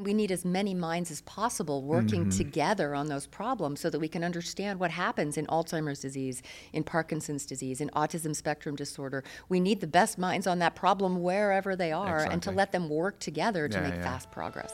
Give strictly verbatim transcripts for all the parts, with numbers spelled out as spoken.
we need as many minds as possible working Mm-hmm. together on those problems so that we can understand what happens in Alzheimer's disease, in Parkinson's disease, in autism spectrum disorder. We need the best minds on that problem wherever they are, and to Exactly. let them work together to Yeah, make yeah. fast progress.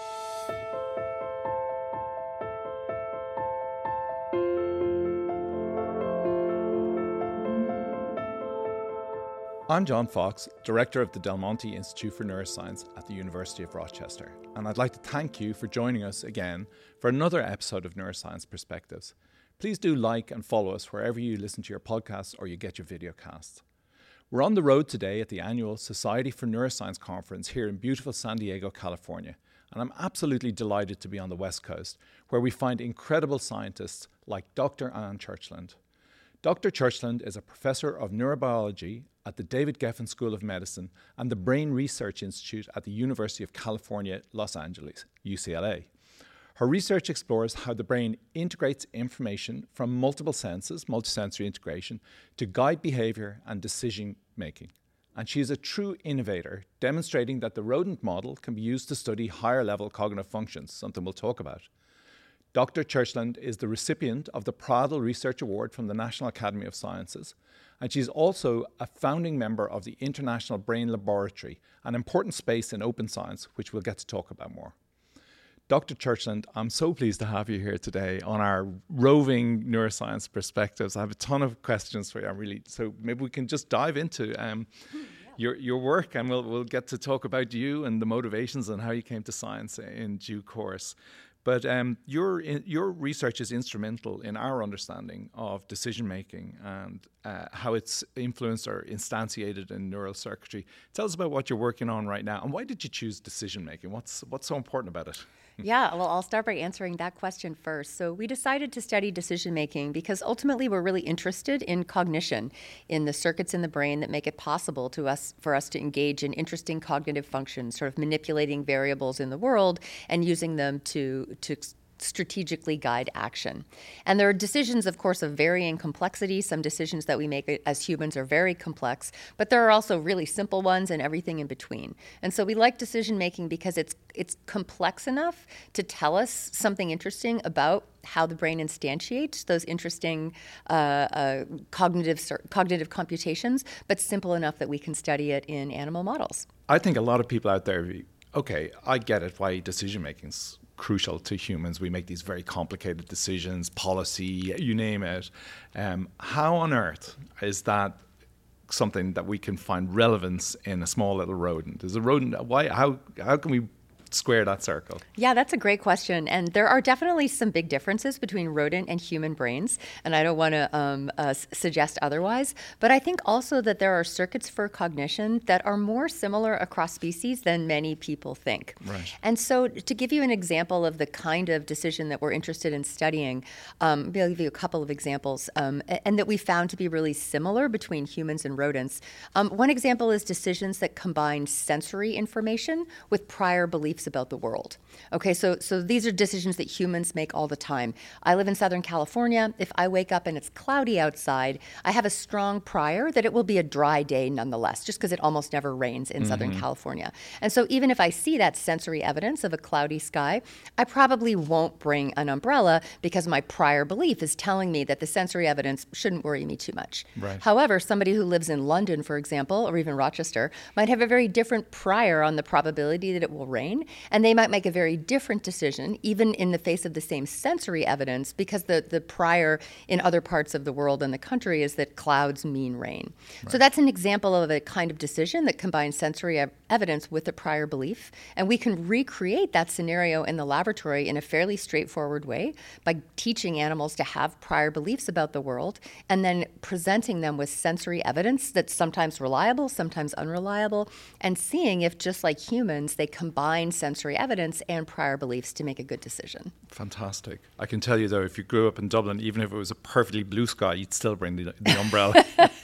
I'm John Fox, Director of the Del Monte Institute for Neuroscience at the University of Rochester, and I'd like to thank you for joining us again for another episode of Neuroscience Perspectives. Please do like and follow us wherever you listen to your podcasts or you get your videocasts. We're on the road today at the annual Society for Neuroscience Conference here in beautiful San Diego, California, and I'm absolutely delighted to be on the West Coast, where we find incredible scientists like Doctor Anne Churchland. Doctor Churchland is a professor of neurobiology at the David Geffen School of Medicine and the Brain Research Institute at the University of California, Los Angeles, U C L A. Her research explores how the brain integrates information from multiple senses, multisensory integration, to guide behavior and decision making. And she is a true innovator, demonstrating that the rodent model can be used to study higher level cognitive functions, something we'll talk about. Doctor Churchland is the recipient of the Pradl Research Award from the National Academy of Sciences, and she's also a founding member of the International Brain Laboratory, an important space in open science, which we'll get to talk about more. Doctor Churchland, I'm so pleased to have you here today on our roving neuroscience perspectives. I have a ton of questions for you. I'm really so maybe we can just dive into um, yeah. your your work, and we'll we'll get to talk about you and the motivations and how you came to science in due course. But um, your your research is instrumental in our understanding of decision-making and uh, how it's influenced or instantiated in neural circuitry. Tell us about what you're working on right now, and why did you choose decision-making? What's what's so important about it? Yeah, well, I'll start by answering that question first. So we decided to study decision-making because ultimately we're really interested in cognition, in the circuits in the brain that make it possible to us for us to engage in interesting cognitive functions, sort of manipulating variables in the world and using them to to strategically guide action. And there are decisions, of course, of varying complexity. Some decisions that we make as humans are very complex, but there are also really simple ones and everything in between. And so we like decision making because it's it's complex enough to tell us something interesting about how the brain instantiates those interesting uh, uh, cognitive cognitive computations, but simple enough that we can study it in animal models. I think a lot of people out there, okay, I get it why decision making's crucial to humans. We make these very complicated decisions, policy, you name it. Um, how on earth is that something that we can find relevance in a small little rodent? Is a rodent, why, how, how can we square that circle? Yeah, that's a great question. And there are definitely some big differences between rodent and human brains. And I don't want to um, uh, suggest otherwise. But I think also that there are circuits for cognition that are more similar across species than many people think. Right. And so to give you an example of the kind of decision that we're interested in studying, um, I'll give you a couple of examples, um, and that we found to be really similar between humans and rodents. Um, one example is decisions that combine sensory information with prior beliefs about the world. Okay, so so these are decisions that humans make all the time. I live in Southern California. If I wake up and it's cloudy outside, I have a strong prior that it will be a dry day nonetheless, just because it almost never rains in mm-hmm. Southern California. And so even if I see that sensory evidence of a cloudy sky, I probably won't bring an umbrella because my prior belief is telling me that the sensory evidence shouldn't worry me too much. Right. However, somebody who lives in London, for example, or even Rochester, might have a very different prior on the probability that it will rain. And they might make a very different decision, even in the face of the same sensory evidence, because the, the prior in other parts of the world and the country is that clouds mean rain. Right. So that's an example of a kind of decision that combines sensory ev- evidence with a prior belief. And we can recreate that scenario in the laboratory in a fairly straightforward way by teaching animals to have prior beliefs about the world and then presenting them with sensory evidence that's sometimes reliable, sometimes unreliable, and seeing if, just like humans, they combine sensory evidence and prior beliefs to make a good decision. Fantastic. I can tell you, though, if you grew up in Dublin, even if it was a perfectly blue sky, you'd still bring the, the umbrella.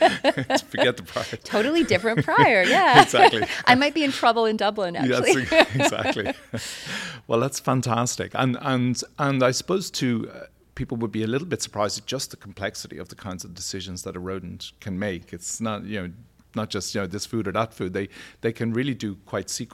Forget the prior. Totally different prior, yeah. Exactly. I might be in trouble in Dublin, actually. Yes, exactly. Well, that's fantastic. And, and, and I suppose, too, uh, people would be a little bit surprised at just the complexity of the kinds of decisions that a rodent can make. It's not, you know, not just, you know, this food or that food. They they can really do quite sequence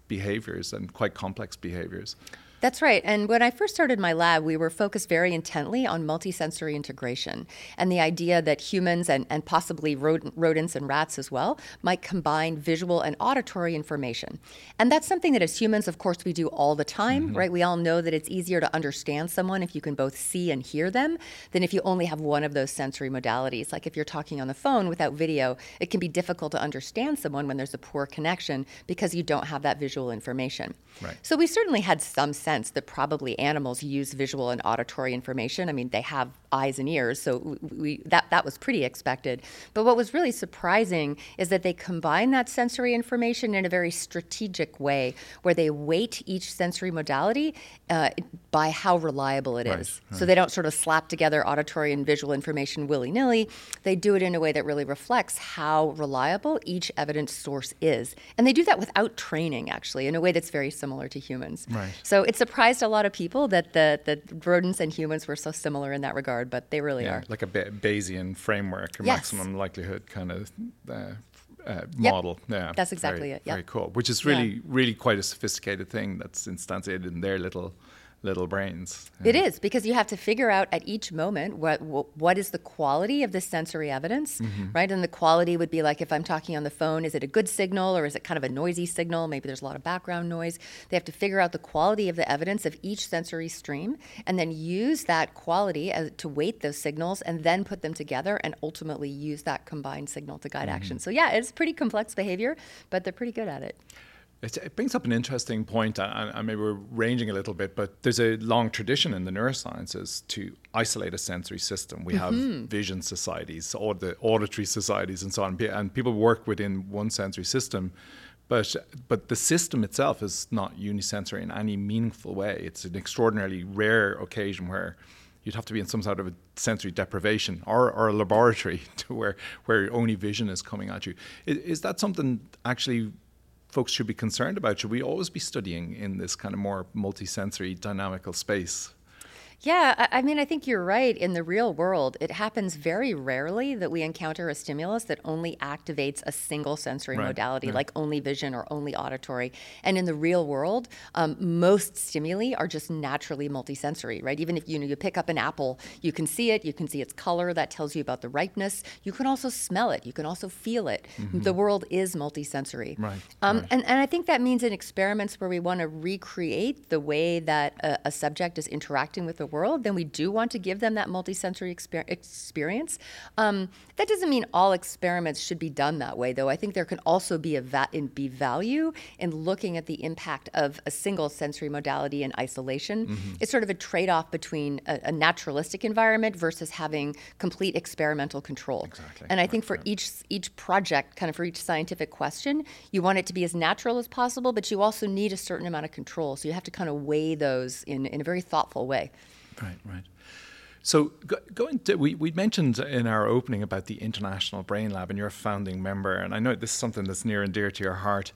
behaviors and quite complex behaviors. That's right. And when I first started my lab, we were focused very intently on multisensory integration and the idea that humans and, and possibly rodent, rodents and rats as well might combine visual and auditory information. And that's something that as humans, of course, we do all the time, mm-hmm. right? We all know that it's easier to understand someone if you can both see and hear them than if you only have one of those sensory modalities. Like if you're talking on the phone without video, it can be difficult to understand someone when there's a poor connection because you don't have that visual information. Right. So we certainly had some sense that probably animals use visual and auditory information. I mean, they have eyes and ears, so we that, that was pretty expected. But what was really surprising is that they combine that sensory information in a very strategic way, where they weight each sensory modality uh, by how reliable it right, is. Right. So they don't sort of slap together auditory and visual information willy-nilly. They do it in a way that really reflects how reliable each evidence source is. And they do that without training, actually, in a way that's very similar to humans. Right. So it surprised a lot of people that the, the rodents and humans were so similar in that regard, but they really yeah, are. Like a Bayesian framework, a yes. maximum likelihood kind of uh, uh, yep. model. Yeah, that's exactly very, it. Yep. Very cool. Which is really, yeah. really quite a sophisticated thing that's instantiated in their little little brains. It is, because you have to figure out at each moment what what is the quality of the sensory evidence, mm-hmm. right? And the quality would be like, if I'm talking on the phone, is it a good signal or is it kind of a noisy signal? Maybe there's a lot of background noise. They have to figure out the quality of the evidence of each sensory stream and then use that quality as, to weight those signals and then put them together and ultimately use that combined signal to guide mm-hmm. action. So yeah, it's pretty complex behavior, but they're pretty good at it. It brings up an interesting point, and maybe we're ranging a little bit, but there's a long tradition in the neurosciences to isolate a sensory system. We mm-hmm. have vision societies, or the auditory societies, and so on, and people work within one sensory system, but but the system itself is not unisensory in any meaningful way. It's an extraordinarily rare occasion where you'd have to be in some sort of a sensory deprivation or, or a laboratory to where, where only vision is coming at you. Is, is that something actually folks should be concerned about? Should we always be studying in this kind of more multisensory dynamical space? Yeah, I mean, I think you're right. In the real world, it happens very rarely that we encounter a stimulus that only activates a single sensory right. modality, right. like only vision or only auditory. And in the real world, um, most stimuli are just naturally multisensory, right? Even if you know you pick up an apple, you can see it, you can see its color, that tells you about the ripeness. You can also smell it, you can also feel it. Mm-hmm. The world is multisensory. Right. Um, right. And, and I think that means in experiments where we want to recreate the way that a, a subject is interacting with the world, then we do want to give them that multisensory exper- experience. Um, that doesn't mean all experiments should be done that way, though. I think there can also be a va- in, be value in looking at the impact of a single sensory modality in isolation. Mm-hmm. It's sort of a trade-off between a, a naturalistic environment versus having complete experimental control. Exactly. And I think right, for right. each each project, kind of for each scientific question, you want it to be as natural as possible, but you also need a certain amount of control. So you have to kind of weigh those in, in a very thoughtful way. Right, right. So go, going to, we, we mentioned in our opening about the International Brain Lab, and you're a founding member, and I know this is something that's near and dear to your heart.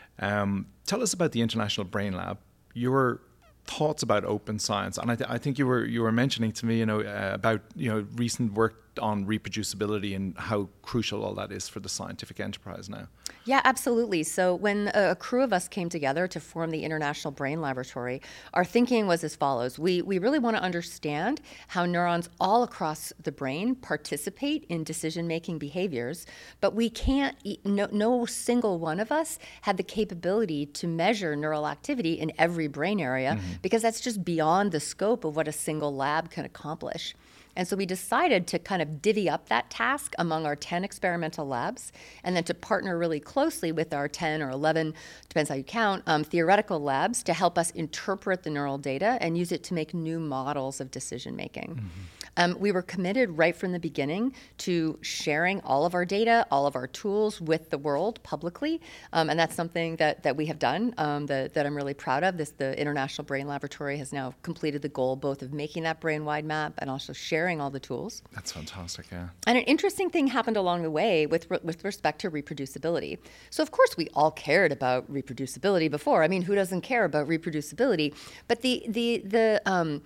Um, tell us about the International Brain Lab, your thoughts about open science, and I, th- I think you were you were mentioning to me, you know, uh, about you know recent work on reproducibility and how crucial all that is for the scientific enterprise now. Yeah, absolutely. So when a crew of us came together to form the International Brain Laboratory, our thinking was as follows. We we really want to understand how neurons all across the brain participate in decision-making behaviors, but we can't, no, no single one of us had the capability to measure neural activity in every brain area, mm-hmm. because that's just beyond the scope of what a single lab can accomplish. And so we decided to kind of divvy up that task among our ten experimental labs, and then to partner really closely with our ten or eleven, depends how you count, um, theoretical labs to help us interpret the neural data and use it to make new models of decision making. Mm-hmm. Um, we were committed right from the beginning to sharing all of our data, all of our tools with the world publicly, um, and that's something that, that we have done um, that, that I'm really proud of. This, the International Brain Laboratory has now completed the goal both of making that brain-wide map and also sharing all the tools. That's fantastic, yeah. And an interesting thing happened along the way with re- with respect to reproducibility. So of course we all cared about reproducibility before. I mean, who doesn't care about reproducibility? But the the the um,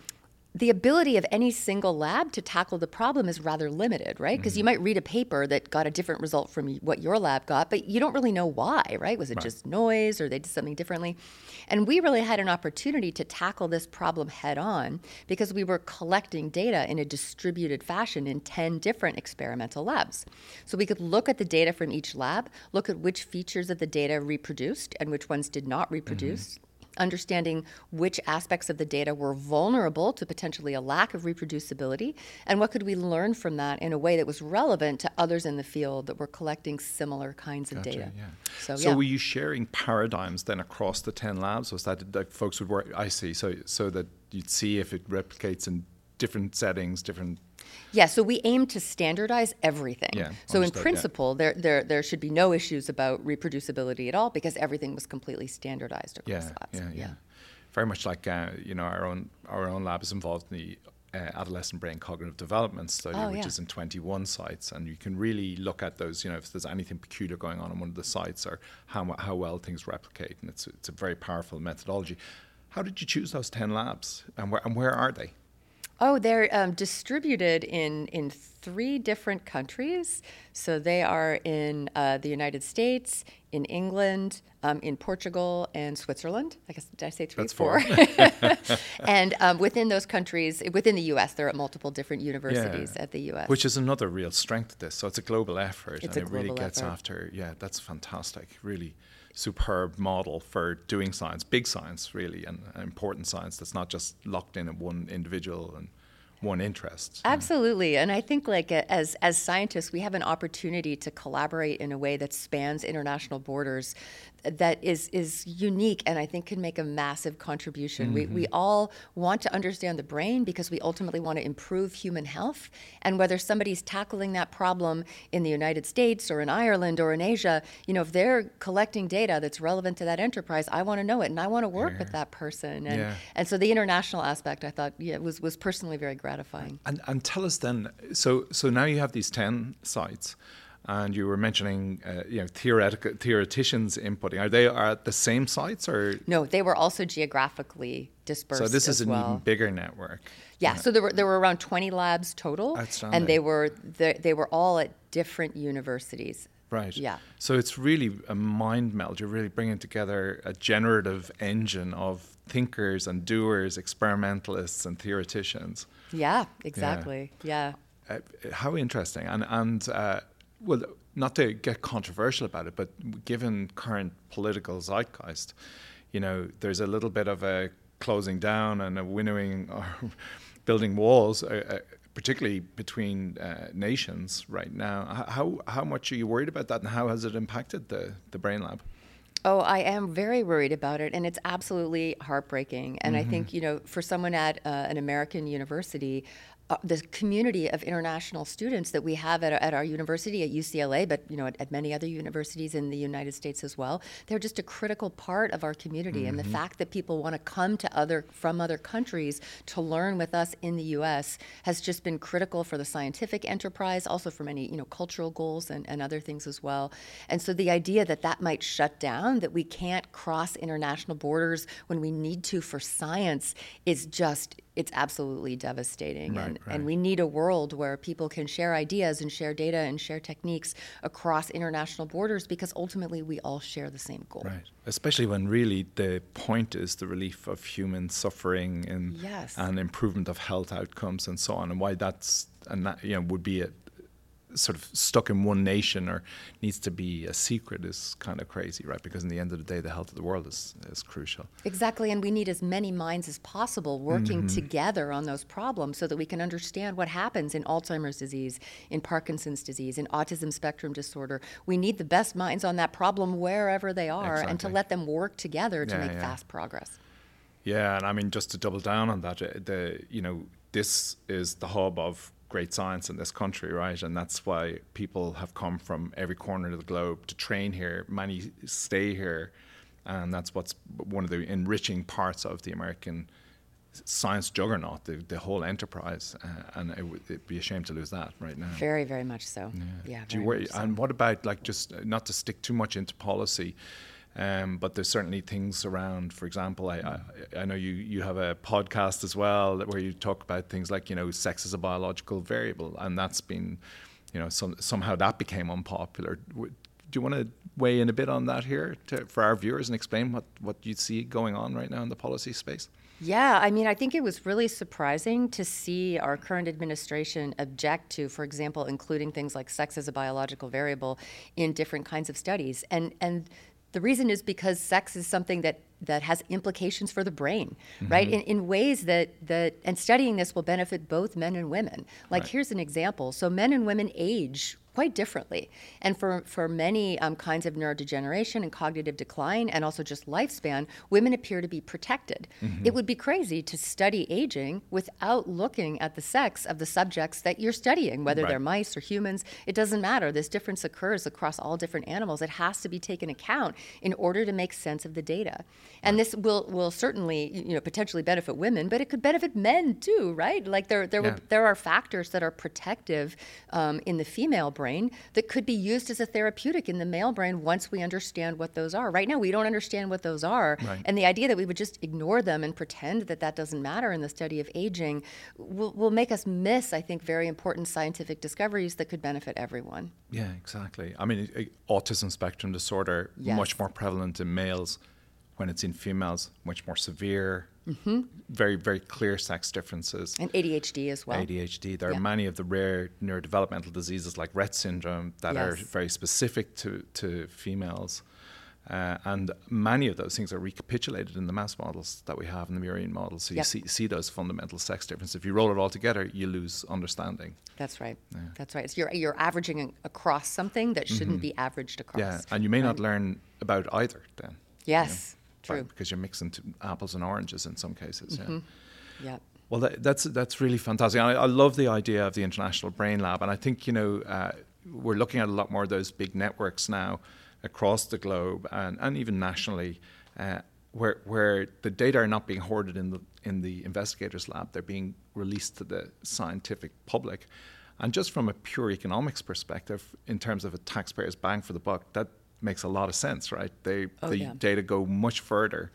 the ability of any single lab to tackle the problem is rather limited, right? Because mm-hmm. you might read a paper that got a different result from what your lab got, but you don't really know why, right? Was it right. just noise or they did something differently? And we really had an opportunity to tackle this problem head on because we were collecting data in a distributed fashion in ten different experimental labs. So we could look at the data from each lab, look at which features of the data reproduced and which ones did not reproduce. Mm-hmm. Understanding which aspects of the data were vulnerable to potentially a lack of reproducibility, and what could we learn from that in a way that was relevant to others in the field that were collecting similar kinds gotcha, of data. Yeah. So, so yeah. were you sharing paradigms then across the ten labs? Was that like folks would work? I see. So so that you'd see if it replicates in different settings, different. Yeah, so we aim to standardize everything. Yeah, so in principle, yeah. there, there there should be no issues about reproducibility at all because everything was completely standardized across yeah, labs. Yeah, yeah, yeah. Very much like uh, you know our own our own lab is involved in the uh, adolescent brain cognitive development study, oh, which yeah. is in twenty-one sites, and you can really look at those. You know, if there's anything peculiar going on in one of the sites, or how how well things replicate, and it's it's a very powerful methodology. How did you choose those ten labs, and where and where are they? Oh, they're um, distributed in, in three different countries. So they are in uh, the United States, in England, um, in Portugal, and Switzerland. I guess, did I say three? That's four. four. And um, within those countries, within the U S, there are multiple different universities yeah. at the U S. Which is another real strength of this. So it's a global effort. It's and a it really global gets effort. after, yeah, that's fantastic. Really superb model for doing science, big science really, and, and important science that's not just locked in at one individual and one interest. Absolutely. And I think like as as scientists, we have an opportunity to collaborate in a way that spans international borders that is is unique and I think can make a massive contribution. Mm-hmm. We we all want to understand the brain because we ultimately want to improve human health. And whether somebody's tackling that problem in the United States or in Ireland or in Asia, you know, if they're collecting data that's relevant to that enterprise, I want to know it and I want to work yeah. with that person. And yeah. and so the international aspect I thought yeah was was personally very gratifying. And and tell us then, so so now you have these ten sites. And you were mentioning, uh, you know, theoretical theoreticians inputting. Are they are at the same sites or? No, they were also geographically dispersed. So this is as an well. even bigger network. Yeah. So there were there were around twenty labs total, Outstanding. and they were they, they were all at different universities. Right. Yeah. So it's really a mind meld. You're really bringing together a generative engine of thinkers and doers, experimentalists and theoreticians. Yeah. Exactly. Yeah. yeah. Uh, how interesting. And and. Uh, Well, not to get controversial about it, but given current political zeitgeist, you know, there's a little bit of a closing down and a winnowing or building walls, uh, uh, particularly between uh, nations right now. How how much are you worried about that, and how has it impacted the, the Brain Lab? Oh, I am very worried about it, and it's absolutely heartbreaking. And mm-hmm. I think, you know, for someone at uh, an American university, Uh, the community of international students that we have at, at our university at U C L A, but you know at, at many other universities in the United States as well, they're just a critical part of our community. Mm-hmm. And the fact that people want to come to other from other countries to learn with us in the U S has just been critical for the scientific enterprise, also for many you know cultural goals and, and other things as well. And so the idea that that might shut down, that we can't cross international borders when we need to for science, is just it's absolutely devastating. Right, and, right. and we need a world where people can share ideas and share data and share techniques across international borders because ultimately we all share the same goal. Right. Especially when really the point is the relief of human suffering and yes. and improvement of health outcomes and so on, and why that's and that, you know would be a sort of stuck in one nation or needs to be a secret is kind of crazy, right? Because in the end of the day, the health of the world is, is crucial. Exactly, and we need as many minds as possible working mm-hmm. together on those problems so that we can understand what happens in Alzheimer's disease, in Parkinson's disease, in autism spectrum disorder. We need the best minds on that problem wherever they are exactly. and to let them work together to yeah, make yeah. fast progress. Yeah, and I mean, just to double down on that, the you know, this is the hub of great science in this country, right? And that's why people have come from every corner of the globe to train here. Many stay here, and that's what's one of the enriching parts of the American science juggernaut, the, the whole enterprise. Uh, and it would it'd be a shame to lose that right now. Very, very much so. Yeah. yeah Do you worry? So. And what about, like, just not to stick too much into policy, Um, but there's certainly things around, for example, I, I, I know you, you have a podcast as well where you talk about things like, you know, sex is a biological variable, and that's been, you know, some, somehow that became unpopular. Do you want to weigh in a bit on that here to, for our viewers and explain what, what you see going on right now in the policy space? Yeah, I mean, I think it was really surprising to see our current administration object to, for example, including things like sex as a biological variable in different kinds of studies. And and the reason is because sex is something that, that has implications for the brain, mm-hmm. right? In, in ways that, that, and studying this will benefit both men and women. Like, right. Here's an example. So men and women age quite differently. And for, for many um, kinds of neurodegeneration and cognitive decline, and also just lifespan, women appear to be protected. Mm-hmm. It would be crazy to study aging without looking at the sex of the subjects that you're studying, whether right. they're mice or humans. It doesn't matter. This difference occurs across all different animals. It has to be taken account in order to make sense of the data. And right. this will, will certainly, you know, potentially benefit women, but it could benefit men too, right? Like there, there, yeah. will, there are factors that are protective um, in the female brain that could be used as a therapeutic in the male brain once we understand what those are. Right now, we don't understand what those are. Right. And the idea that we would just ignore them and pretend that that doesn't matter in the study of aging will, will make us miss, I think, very important scientific discoveries that could benefit everyone. Yeah, exactly. I mean, autism spectrum disorder, yes. much more prevalent in males. When it's in females, much more severe, mm-hmm. very, very clear sex differences. And A D H D as well. A D H D. There yeah. are many of the rare neurodevelopmental diseases like Rett syndrome that yes. are very specific to, to females. Uh, and many of those things are recapitulated in the mouse models that we have in the murine models. So you yep. see, see those fundamental sex differences. If you roll it all together, you lose understanding. That's right. Yeah. That's right. So you're, you're averaging across something that shouldn't mm-hmm. be averaged across. Yeah, and you may right. not learn about either then. Yes. You know? True. Because you're mixing t- apples and oranges in some cases. Mm-hmm. Yeah. Yeah. Well, that, that's that's really fantastic. I, I love the idea of the International Brain Lab, and I think you know uh, we're looking at a lot more of those big networks now across the globe and, and even nationally, uh, where where the data are not being hoarded in the in the investigators' lab; they're being released to the scientific public. And just from a pure economics perspective, in terms of a taxpayer's bang for the buck, that makes a lot of sense, right? They oh, the yeah. data go much further.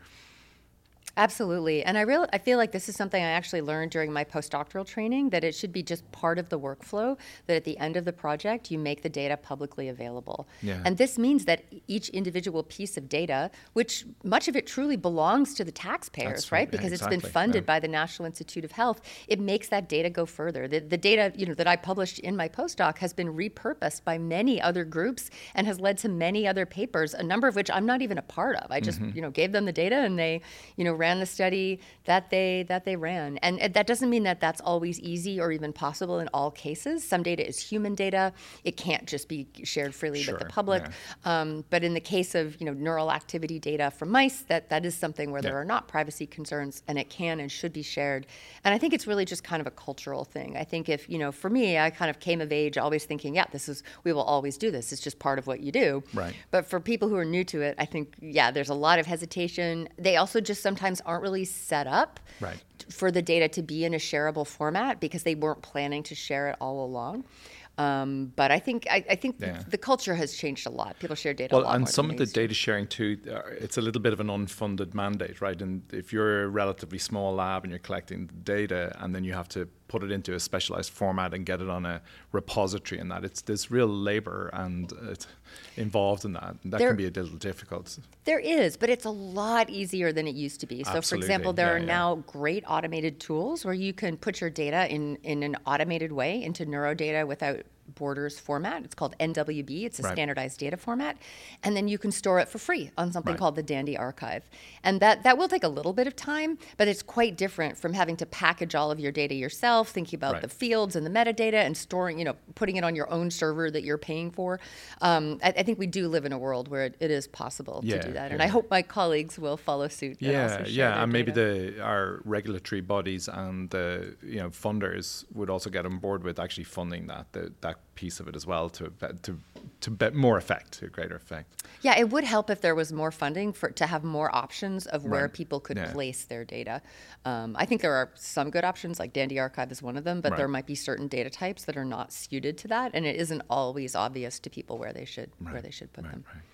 Absolutely. And I real I feel like this is something I actually learned during my postdoctoral training, that it should be just part of the workflow, that at the end of the project, you make the data publicly available. Yeah. And this means that each individual piece of data, which much of it truly belongs to the taxpayers, That's right? right. Because yeah, it's exactly. been funded yeah. by the National Institute of Health, it makes that data go further. The, the data, you know, that I published in my postdoc has been repurposed by many other groups and has led to many other papers, a number of which I'm not even a part of. I just, mm-hmm. you know, gave them the data and they, you know, ran the study that they that they ran. And that doesn't mean that that's always easy or even possible in all cases. Some data is human data. It can't just be shared freely sure, with the public. Yeah. Um, but in the case of, you know, neural activity data from mice, that, that is something where yeah. there are not privacy concerns, and it can and should be shared. And I think it's really just kind of a cultural thing. I think if, you know, for me, I kind of came of age always thinking, yeah, this is, we will always do this. It's just part of what you do. Right. But for people who are new to it, I think, yeah, there's a lot of hesitation. They also just sometimes aren't really set up right. for the data to be in a shareable format because they weren't planning to share it all along. Um, but I think I, I think yeah. the culture has changed a lot. People share data well, a lot and more some than of the used to. data sharing too, uh, it's a little bit of an unfunded mandate, right? And if you're a relatively small lab and you're collecting the data, and then you have to put it into a specialized format and get it on a repository, and that it's there's real labor and it's involved in that. And that there, can be a little difficult. There is, but it's a lot easier than it used to be. So, Absolutely. for example, there yeah, are yeah. now great automated tools where you can put your data in in an automated way into NeuroData without borders format. It's called N W B. It's a right. standardized data format. And then you can store it for free on something right. called the Dandy Archive. And that, that will take a little bit of time, but it's quite different from having to package all of your data yourself, thinking about right. the fields and the metadata and storing, you know, putting it on your own server that you're paying for. Um, I, I think we do live in a world where it, it is possible yeah, to do that. yeah. And I hope my colleagues will follow suit. And Yeah, also share yeah, their and maybe data. the our regulatory bodies and the you know funders would also get on board with actually funding that the, that piece of it as well to to to bet more effect, to greater effect. Yeah, it would help if there was more funding for to have more options of where Right. people could Yeah. place their data. Um, I think there are some good options, like Dandy Archive is one of them, but Right. there might be certain data types that are not suited to that, and it isn't always obvious to people where they should Right. where they should put Right, them. right.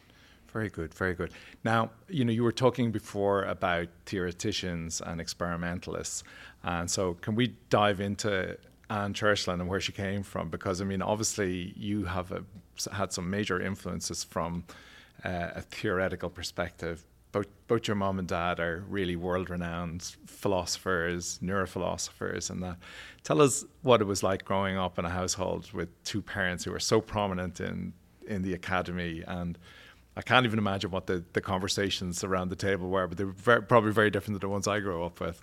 Very good, very good. Now, you know, you were talking before about theoreticians and experimentalists. And so can we dive into Anne Churchland and where she came from? Because, I mean, obviously you have a, had some major influences from uh, a theoretical perspective. Both, both your mom and dad are really world-renowned philosophers, neurophilosophers, and that. Tell us what it was like growing up in a household with two parents who were so prominent in, in the academy. And I can't even imagine what the, the conversations around the table were, but they were very, probably very different than the ones I grew up with.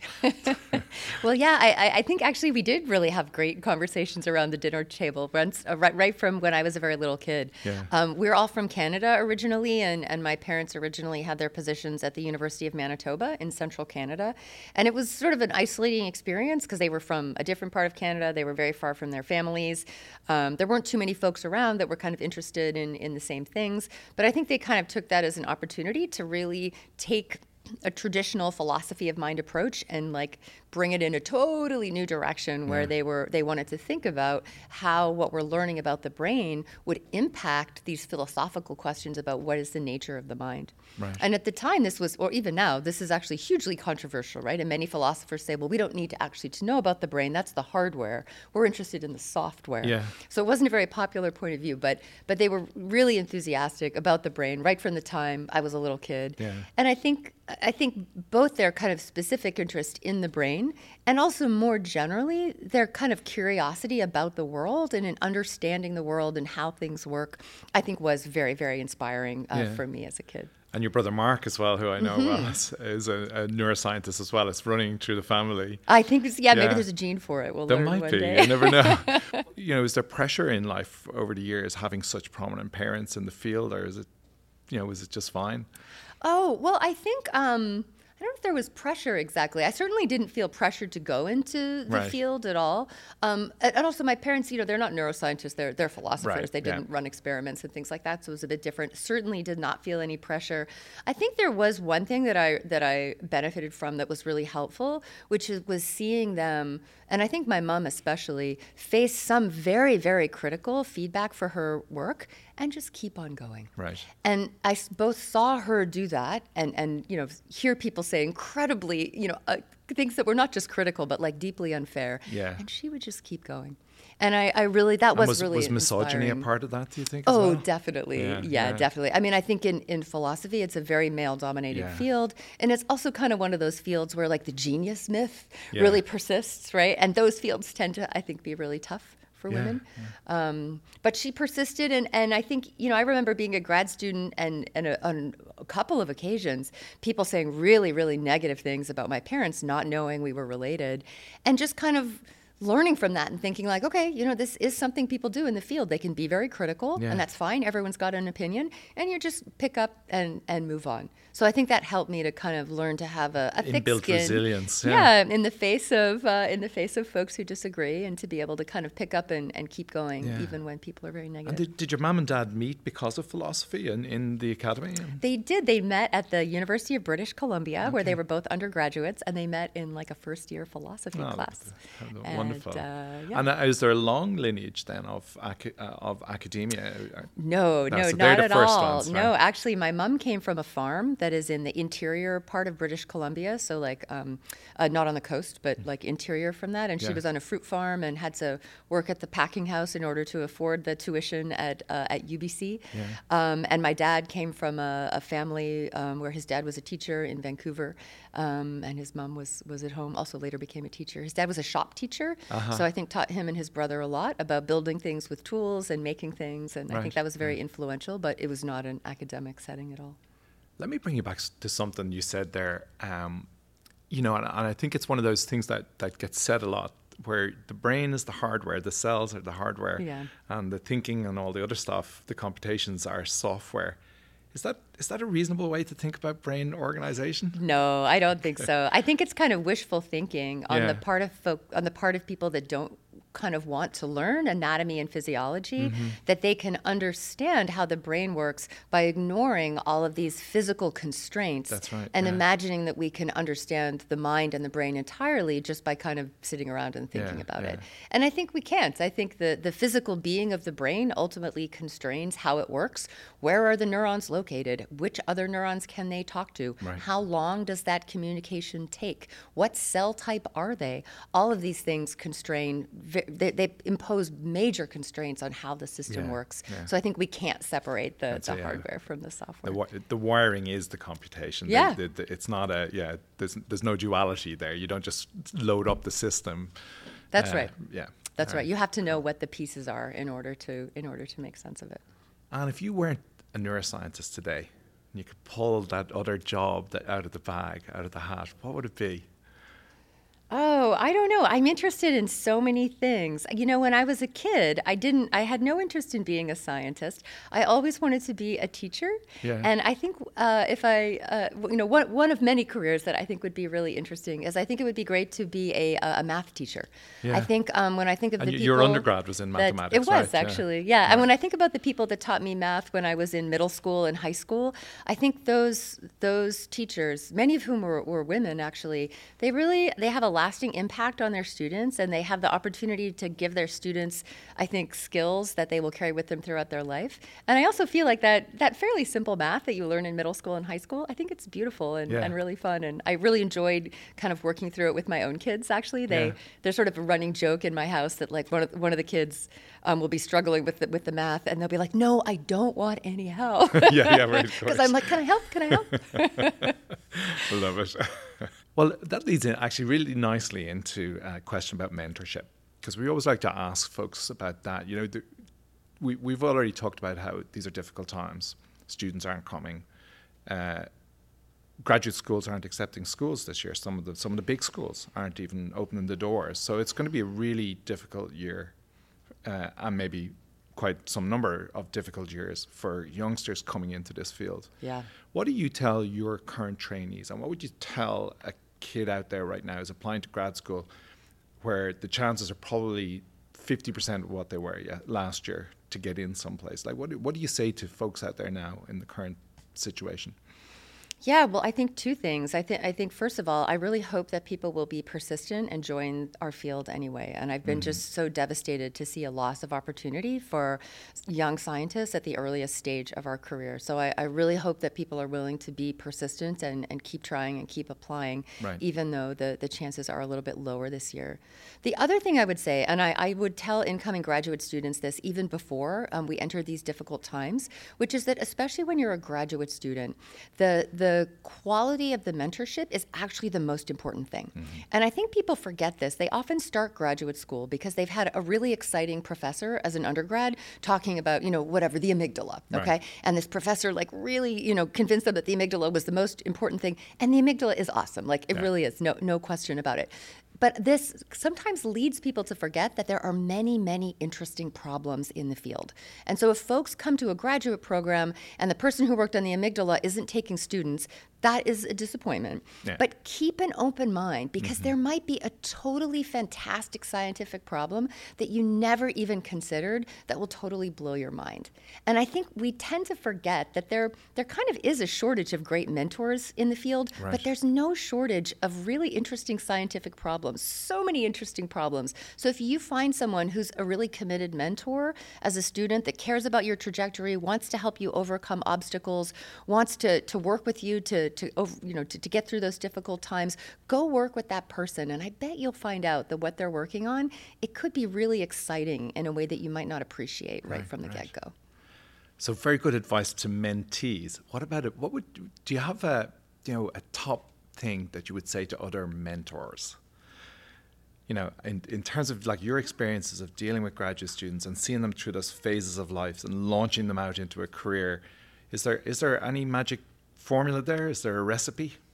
Well, yeah, I, I think actually we did really have great conversations around the dinner table, right, right from when I was a very little kid. Yeah. Um, we're all from Canada originally, and, and my parents originally had their positions at the University of Manitoba in central Canada. And it was sort of an isolating experience because they were from a different part of Canada. They were very far from their families. Um, there weren't too many folks around that were kind of interested in, in the same things. But I think they kind of took that as an opportunity to really take a traditional philosophy of mind approach and like bring it in a totally new direction where yeah. they were they wanted to think about how what we're learning about the brain would impact these philosophical questions about what is the nature of the mind. Right. And at the time this was, or even now, this is actually hugely controversial, right? And many philosophers say, well, we don't need to actually to know about the brain. That's the hardware. We're interested in the software. Yeah. So it wasn't a very popular point of view, but but they were really enthusiastic about the brain right from the time I was a little kid. Yeah. And I think I think both their kind of specific interest in the brain and also more generally their kind of curiosity about the world and in understanding the world and how things work, I think was very, very inspiring uh, yeah. for me as a kid. And your brother Mark as well, who I know mm-hmm. well, is, is a, a neuroscientist as well. It's running through the family. I think, yeah, yeah, maybe yeah. there's a gene for it. We'll there learn might one be. day. You never know. You know, is there pressure in life over the years having such prominent parents in the field, or is it, you know, is it just fine? Oh, well, I think, um, I don't know if there was pressure exactly. I certainly didn't feel pressured to go into the right. field at all. Um, and and also my parents, you know, they're not neuroscientists, they're, they're philosophers. Right. They didn't yeah. run experiments and things like that, so it was a bit different. Certainly did not feel any pressure. I think there was one thing that I that I benefited from that was really helpful, which is, was seeing them, and I think my mom especially, face some very, very critical feedback for her work and just keep on going. Right. And I s- both saw her do that and, and, you know, hear people say incredibly, you know, uh, things that were not just critical, but like deeply unfair. Yeah. And she would just keep going. And I, I really, that was, was really Was misogyny inspiring. a part of that, do you think, as Oh, well? definitely. Yeah, Yeah, yeah. definitely. I mean, I think in, in philosophy, it's a very male-dominated Yeah. field. And it's also kind of one of those fields where, like, the genius myth Yeah. really persists, right? And those fields tend to, I think, be really tough for Yeah, women. Um, but she persisted, and, and I think, you know, I remember being a grad student and, and a, on a couple of occasions, people saying really, really negative things about my parents, not knowing we were related, and just kind of learning from that and thinking like, okay, you know, this is something people do in the field. They can be very critical, Yeah. and that's fine. Everyone's got an opinion, and you just pick up and, and move on. So I think that helped me to kind of learn to have a, a thick Inbuilt skin. resilience. Yeah. Yeah. in the face of uh, in the face of folks who disagree, and to be able to kind of pick up and, and keep going Yeah. even when people are very negative. And did, did your mum and dad meet because of philosophy in, in the academy? They did. They met at the University of British Columbia, Okay. where they were both undergraduates, and they met in like a first year philosophy Oh, class. uh, Wonderful. And, uh, yeah. And uh, is there a long lineage then of ac- uh, of academia? No, No, no, so they're not the at first all. ones, No, right? actually, my mom came from a farm that is in the interior part of British Columbia, so like um, uh, not on the coast, but like interior from that. And Yeah. she was on a fruit farm and had to work at the packing house in order to afford the tuition at uh, at U B C. Yeah. Um, and my dad came from a, a family um, where his dad was a teacher in Vancouver, um, and his mom was was at home. Also, later became a teacher. His dad was a shop teacher, Uh-huh. so I think taught him and his brother a lot about building things with tools and making things. And I Right. think that was very influential, but it was not an academic setting at all. Let me bring you back s- to something you said there. Um, you know, and, and I think it's one of those things that, that gets said a lot, where the brain is the hardware, the cells are the hardware, Yeah. and the thinking and all the other stuff, the computations are software. Is that is that a reasonable way to think about brain organization? No, I don't think so. I think it's kind of wishful thinking on Yeah. the part of folk, on the part of people that don't kind of want to learn anatomy and physiology, mm-hmm. that they can understand how the brain works by ignoring all of these physical constraints. That's right, and yeah. imagining that we can understand the mind and the brain entirely just by kind of sitting around and thinking Yeah, about yeah. it. And I think we can't. I think the, the physical being of the brain ultimately constrains how it works. Where are the neurons located? Which other neurons can they talk to? Right. How long does that communication take? What cell type are they? All of these things constrain, they, they impose major constraints on how the system Yeah, works. yeah. So I think we can't separate the, That's the it, yeah. hardware from the software. The, wi- the wiring is the computation. Yeah. The, the, the, it's not a, yeah, there's, there's no duality there. You don't just load up the system. That's Uh, right. Yeah. That's All right. You have to know what the pieces are in order to in order to make sense of it. And if you weren't a neuroscientist today, and you could pull that other job that out of the bag, out of the hat, what would it be? Oh, I don't know. I'm interested in so many things. You know, when I was a kid, I didn't, I had no interest in being a scientist. I always wanted to be a teacher. Yeah. And I think uh, if I, uh, you know, one, one of many careers that I think would be really interesting is I think it would be great to be a, a math teacher. Yeah. I think um, when I think of And the y- people. your undergrad was in that- mathematics, It was, right? Yeah. actually, yeah. Yeah. And when I think about the people that taught me math when I was in middle school and high school, I think those those teachers, many of whom were, were women actually, they really, they have a lasting impact on their students, and they have the opportunity to give their students, I think, skills that they will carry with them throughout their life. And I also feel like that that fairly simple math that you learn in middle school and high school, I think it's beautiful and, Yeah. and really fun. And I really enjoyed kind of working through it with my own kids, actually. They, Yeah. There's sort of a running joke in my house that like one of, one of the kids um, will be struggling with the, with the math, and they'll be like, no, I don't want any help. yeah, yeah, right, of Because course. I'm like, can I help? Can I help? I love it. Well, that leads in actually really nicely into a question about mentorship, because we always like to ask folks about that. You know, the, we, we've already talked about how these are difficult times. Students aren't coming. Uh, graduate schools aren't accepting schools this year. Some of the some of the big schools aren't even opening the doors. So it's going to be a really difficult year, uh, and maybe quite some number of difficult years for youngsters coming into this field. Yeah. What do you tell your current trainees, and what would you tell a kid out there right now who's applying to grad school, where the chances are probably fifty percent of what they were yeah, last year to get in someplace? Like, what do, what do you say to folks out there now in the current situation? Yeah, well, I think two things. I think I think first of all, I really hope that people will be persistent and join our field anyway. And I've been mm-hmm. just so devastated to see a loss of opportunity for young scientists at the earliest stage of our career. So I, I really hope that people are willing to be persistent and, and keep trying and keep applying, right. even though the, the chances are a little bit lower this year. The other thing I would say, and I, I would tell incoming graduate students this even before um, we enter these difficult times, which is that especially when you're a graduate student, the the The quality of the mentorship is actually the most important thing. Mm-hmm. And I think people forget this. They often start graduate school because they've had a really exciting professor as an undergrad talking about, you know, whatever, the amygdala, okay? Right. And this professor like really, you know, convinced them that the amygdala was the most important thing. And the amygdala is awesome. Like it yeah. really is, no, no question about it. But this sometimes leads people to forget that there are many, many interesting problems in the field. And so if folks come to a graduate program and the person who worked on the amygdala isn't taking students, that is a disappointment. Yeah. But keep an open mind, because mm-hmm. there might be a totally fantastic scientific problem that you never even considered that will totally blow your mind. And I think we tend to forget that there, there kind of is a shortage of great mentors in the field, right. but there's no shortage of really interesting scientific problems. So many interesting problems. So if you find someone who's a really committed mentor as a student that cares about your trajectory, wants to help you overcome obstacles, wants to, to work with you to, to you know to, to get through those difficult times, go work with that person. And I bet you'll find out that what they're working on, it could be really exciting in a way that you might not appreciate right, right from the right. get-go. So very good advice to mentees. What about it? What would do you have a you know a top thing that you would say to other mentors? You know, in, in terms of like your experiences of dealing with graduate students and seeing them through those phases of life and launching them out into a career, is there is there any magic formula there? Is there a recipe?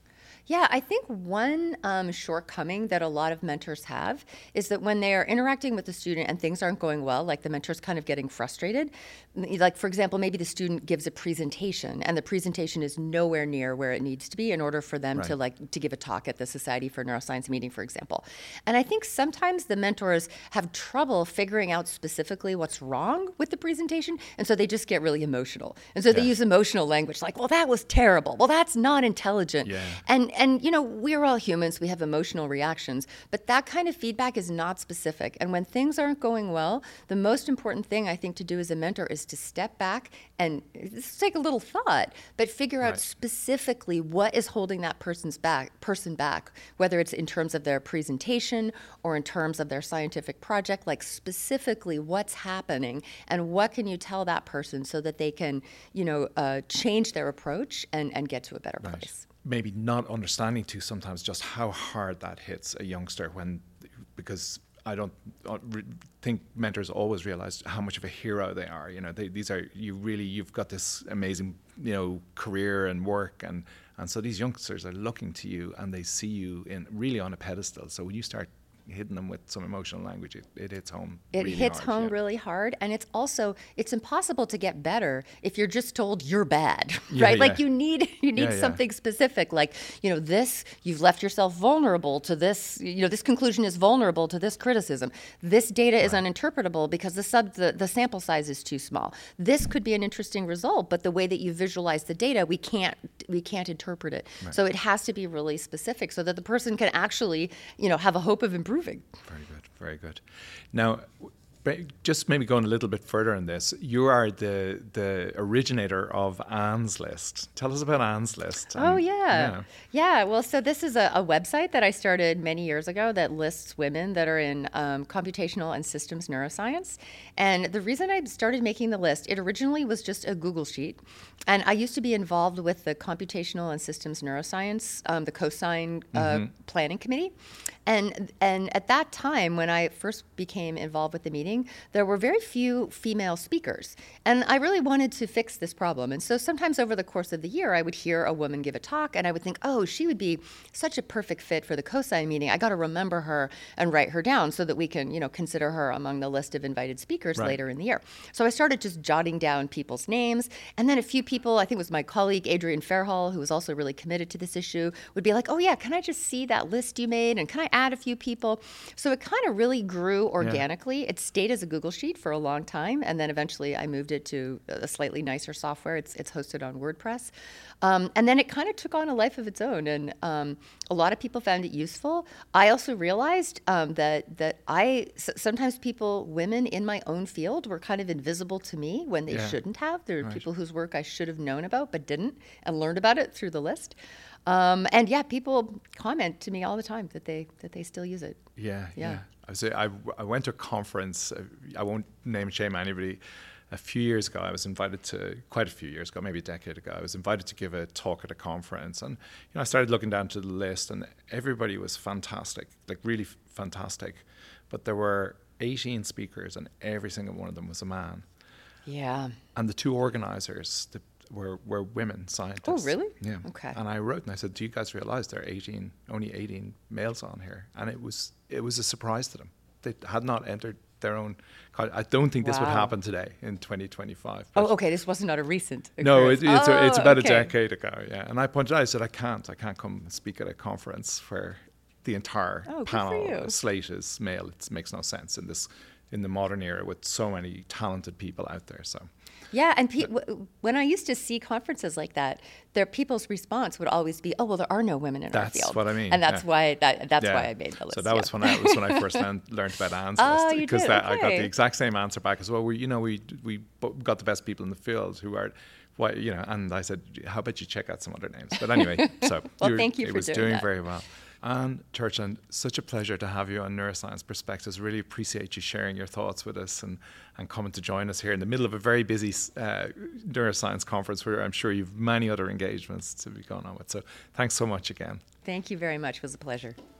Yeah, I think one um, shortcoming that a lot of mentors have is that when they are interacting with the student and things aren't going well, like the mentor's kind of getting frustrated. Like, for example, maybe the student gives a presentation and the presentation is nowhere near where it needs to be in order for them Right. to like to give a talk at the Society for Neuroscience meeting, for example. And I think sometimes the mentors have trouble figuring out specifically what's wrong with the presentation, and so they just get really emotional. And so they Yeah. use emotional language like, well, that was terrible. Well, that's not intelligent. Yeah. And and you know, we're all humans, we have emotional reactions, but that kind of feedback is not specific. And when things aren't going well, the most important thing I think to do as a mentor is to step back and just take a little thought, but figure out Right. specifically what is holding that person's back person back, whether it's in terms of their presentation or in terms of their scientific project, like specifically what's happening and what can you tell that person so that they can, you know, uh, change their approach and, and get to a better Right. place. Maybe not understanding too sometimes just how hard that hits a youngster when, because I don't uh, re- think mentors always realize how much of a hero they are. You know, they, these are, you really, you've got this amazing, you know, career and work. And, and so these youngsters are looking to you and they see you in really on a pedestal. So when you start hitting them with some emotional language, it, it hits home It really hits hard, home yeah. really hard, and it's also it's impossible to get better if you're just told you're bad, Yeah, right? Like yeah. you need you need Yeah, yeah. something specific, like you know this you've left yourself vulnerable to this, you know this conclusion is vulnerable to this criticism. This data is uninterpretable because the sub the, the sample size is too small. This could be an interesting result, but the way that you visualize the data, we can't we can't interpret it. So it has to be really specific so that the person can actually you know have a hope of improving. Very good, very good. Now, ba- just maybe going a little bit further in this, you are the the originator of Anne's List. Tell us about Anne's List. Oh, and- yeah. Yeah. Well, so this is a, a website that I started many years ago that lists women that are in um, computational and systems neuroscience. And the reason I started making the list, it originally was just a Google sheet. And I used to be involved with the computational and systems neuroscience, um, the COSIGN uh, planning committee. And, and at that time, when I first became involved with the meeting, there were very few female speakers. And I really wanted to fix this problem. And so sometimes over the course of the year, I would hear a woman give a talk, and I would think, oh, she would be such a perfect fit for the COSIGN meeting. I got to remember her and write her down so that we can, you know, consider her among the list of invited speakers Right. later in the year. So I started just jotting down people's names. And then a few people, I think it was my colleague, Adrian Fairhall, who was also really committed to this issue, would be like, oh, yeah, can I just see that list you made? And can I add a few people? So it kind of really grew organically. It stayed as a Google Sheet for a long time. And then eventually I moved it to a slightly nicer software. It's, it's hosted on WordPress. Um, and then it kind of took on a life of its own. And um, a lot of people found it useful. I also realized um, that, that I, s- sometimes people, women in my own field were kind of invisible to me when they Yeah. shouldn't have. There are Right. people whose work I should have known about but didn't and learned about it through the list. Um, and yeah, people comment to me all the time that they that they still use it. Yeah, Yeah. yeah. I, was, I, I went to a conference, uh, I won't name and shame anybody. A few years ago, I was invited to, quite a few years ago, maybe a decade ago, I was invited to give a talk at a conference. And you know, I started looking down to the list, and everybody was fantastic, like really f- fantastic. But there were eighteen speakers, and every single one of them was a man. Yeah. And the two organizers the, were, were women scientists. Oh, really? Yeah. Okay. And I wrote and I said, do you guys realize there are eighteen, only eighteen males on here? And it was it was a surprise to them. They had not entered their own. co- I don't think this would Wow. happen today in twenty twenty-five. Oh, but- okay. This was not a recent. No, it, occurrence. it's, a, it's Oh, about okay. a decade ago, yeah. And I pointed out, I said, I can't. I can't come and speak at a conference where the entire Oh, good for panel you. slate is male. It makes no sense in this in the modern era with so many talented people out there. So Yeah, and pe- w- when I used to see conferences like that, their people's response would always be, "Oh, well, there are no women in That's our field." what I mean, and that's yeah. why that, that's yeah. why I made the list. So that yeah. was when I was when I first learned, learned about Anne's Oh, list you because did? that I got Okay. the exact same answer back as well. We, you know, we we bo- got the best people in the field who are, what you know, and I said, how about you check out some other names? But anyway, so Well, you're- thank you it for was doing doing that. very well. Anne Churchland, such a pleasure to have you on Neuroscience Perspectives. Really appreciate you sharing your thoughts with us and, and coming to join us here in the middle of a very busy uh, neuroscience conference where I'm sure you've many other engagements to be going on with. So thanks so much again. Thank you very much. It was a pleasure.